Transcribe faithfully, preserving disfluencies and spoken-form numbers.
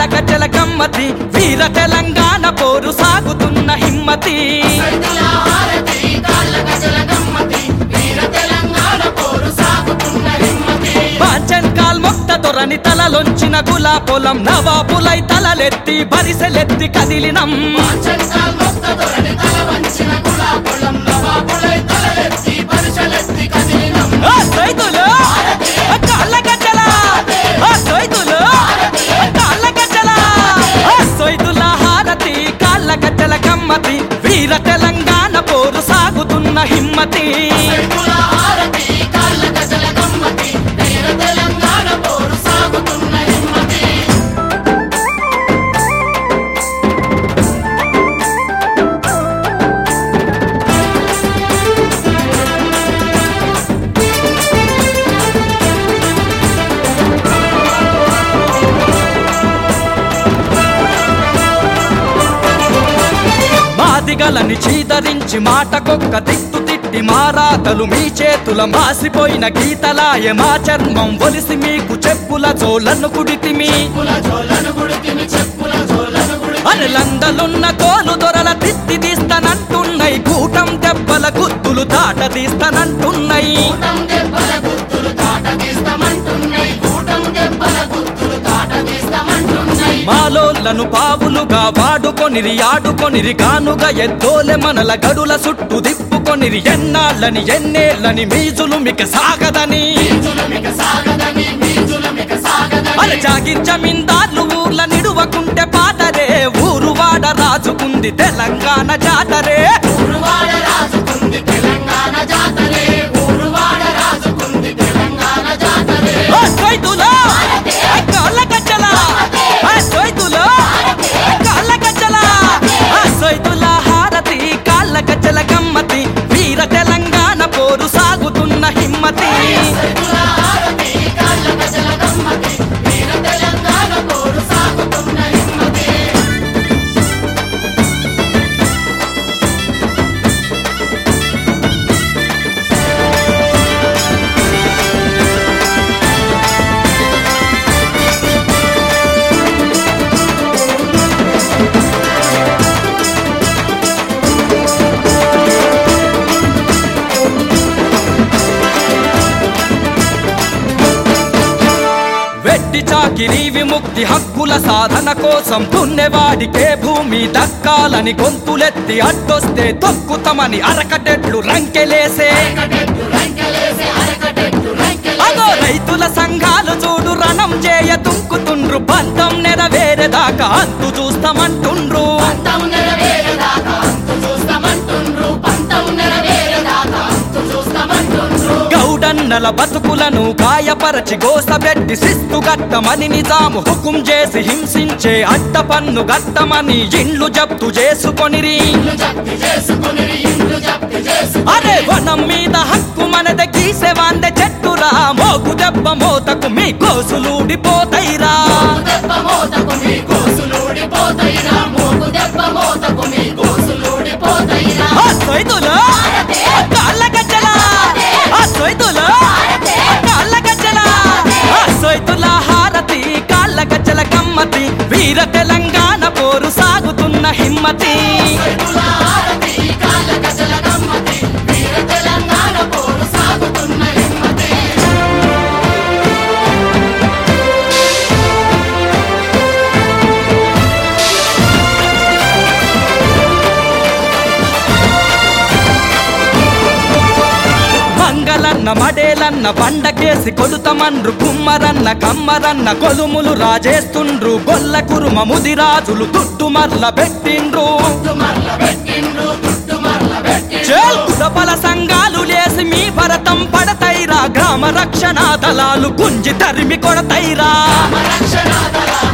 గజల గమ్మతి వీర తెలంగాణ పోరు సాగుతున్న హిమ్మతి బాచన్కాల్ మొక్త దొరని తలలొంచిన గులా పొలం నవాబులై తలలెత్తి బరిసెలెత్తి కదిలినం సైదులు కాళ్ళ గజ్జల సైదులు కాళ్ళ గజ్జల సైదుల హారతి కాళ్ళ గజ్జల గమ్మతి వీర తెలంగాణ పోరు సాగుతున్న హిమ్మతి మాదిగలని చీదరించి మాటకొక్క తిట్టు తిట్టి మారాతలు మీ చేతుల మాసిపోయిన గీతలాయ మా చర్మం ఒలిసి మీకు చెప్పుల జోలను కుడితిమి అరలందలున్న తోలు దొరల తిత్తి తీస్తానంటున్నాయి కూటం దెబ్బల గుత్తులు తాట తీస్తానంటున్నాయి మాలోళ్లను పావులుగా వాడుకొనిరి ఆడుకొనిరి కానుగా ఎద్దోలె మనల గడుల చుట్టూ దిప్పుకొనిరి ఎన్నాళ్ళని ఎన్నేళ్ళని మీజులు మిక సాగదని అరే జాగిర్ జమీందార్లు ఊర్ల నిడువకుంటే పాటరే ఊరు వాడ రాజుకుంది తెలంగాణ జాతరే వీర తెలంగాణ పోరు సాగుతున్న హిమ్మతి చాకిరీ విముక్తి హక్కుల సాధన కోసం దున్నేవాడికే భూమి దక్కాలని గొంతులెత్తి అడ్డొస్తే తొక్కుతామని అరకటెట్లు రంకెలేసే అదో రైతుల సంఘాలు చూడు రణం చేయ తుంకుతుండ్రు బంధం నెరవేరేదాకా అంతు చూస్తామంటుండ్రు గౌడన్నల బతుకులను గాయపరచి గోసబెట్టి శిస్తు గట్టమని నిజాము హుకుం చేసి హింసించే అడ్డ పన్ను గట్టమని ఇండ్లు జప్తు చేసుకొనిరి అరే వనం మీద హక్కు మనద గీసెవాందే చెట్టురా మోగు దెబ్బ మోతకు మీ కోసులూడిపోతైరా సైదులు కాళ్ళ గజ్జల సైదులు కాళ్ళ గజ్జల సైదుల హారతి కాళ్ళ గజ్జల గమ్మతి వీర తెలంగాణ పోరు సాగుతున్న హిమ్మతి మంగళన్న మడేలన్న బండకేసి కొడుతమన్రు కుమ్మరన్న కమ్మరన్న కొలుములు రాజేస్తుండ్రు గొల్ల కురుమ ముదిరాజులు తుట్టు మర్ల పెట్టిండ్రు కులబల సంఘాలు లేసి మీ భరతం పడతైరా గ్రామ రక్షణ దళాలు గుంజి తరిమి కొడతైరా